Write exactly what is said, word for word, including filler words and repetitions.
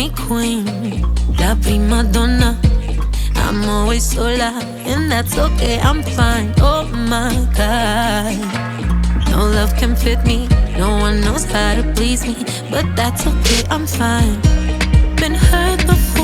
me queen, la prima donna. I'm always sola, and that's okay, I'm fine. Oh my God, no love can fit me, no one knows how to please me, but that's okay, I'm fine. Been hurt before,